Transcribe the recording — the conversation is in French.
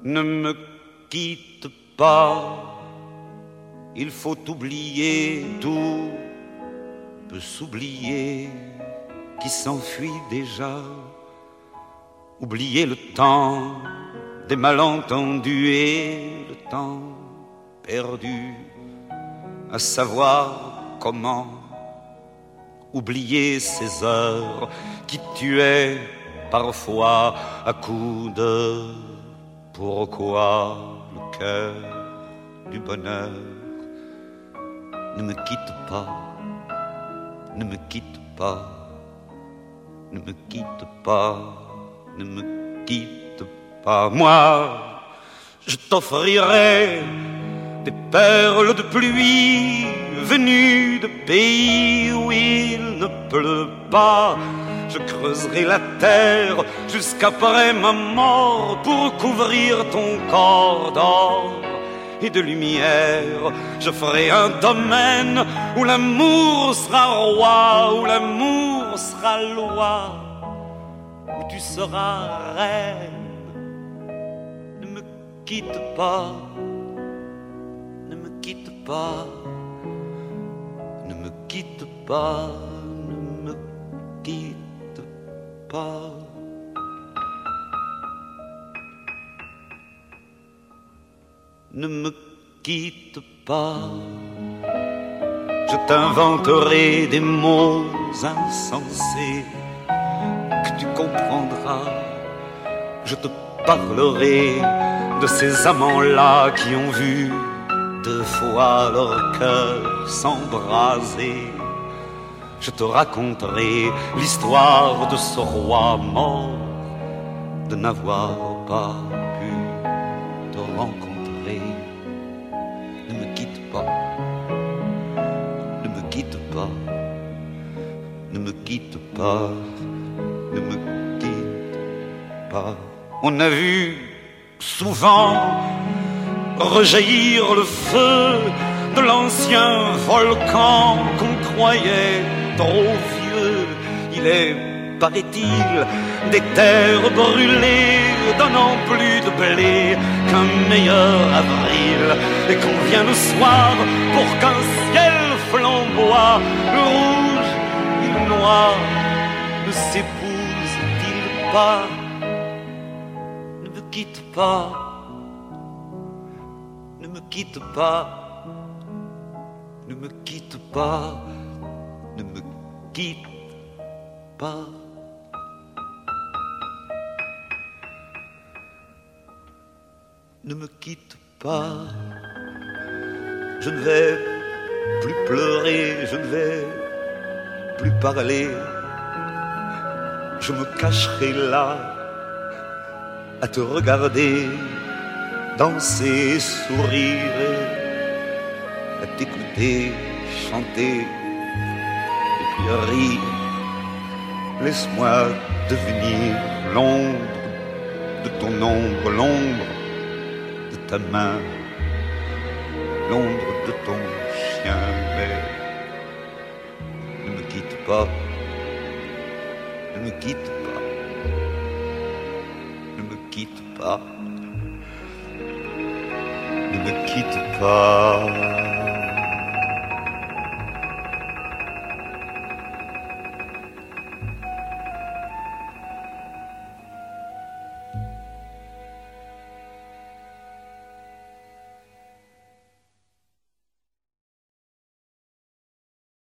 Ne me quitte pas, il faut oublier, tout peut s'oublier qui s'enfuit déjà. Oublier le temps des malentendus et le temps perdu à savoir comment. Oublier ces heures qui tuaient parfois à coups de pourquoi le cœur du bonheur. Ne me quitte pas, ne me quitte pas, ne me quitte pas, ne me quitte pas. Moi, je t'offrirai des perles de pluie venues de pays où il ne pleut pas. Je creuserai la terre jusqu'après ma mort pour couvrir ton corps d'or et de lumière. Je ferai un domaine où l'amour sera roi, où l'amour sera loi, où tu seras reine. Ne me quitte pas, ne me quitte pas, ne me quitte pas, ne me quitte pas. Ne me quitte pas, je t'inventerai des mots insensés que tu comprendras. Je te parlerai de ces amants-là qui ont vu 2 fois leur cœur s'embraser. Je te raconterai l'histoire de ce roi mort, de n'avoir pas pu te rencontrer. Ne me quitte pas, ne me quitte pas, ne me quitte pas, ne me quitte pas. On a vu souvent rejaillir le feu de l'ancien volcan qu'on croyait trop vieux. Il est, paraît-il, des terres brûlées donnant plus de blé qu'un meilleur avril, et qu'on vient le soir pour qu'un ciel flamboie. Le rouge et le noir ne s'épousent-ils pas? Ne me quitte pas, ne me quitte pas, ne me quitte pas, ne me quitte pas. Ne me quitte pas, je ne vais plus pleurer, je ne vais plus parler. Je me cacherai là à te regarder danser, sourire, à t'écouter chanter et puis rire. Laisse-moi devenir l'ombre de ton ombre, l'ombre de ta main, l'ombre de ton chien. Mais ne me quitte pas, ne me quitte pas, ne me quitte pas, ne me quitte pas.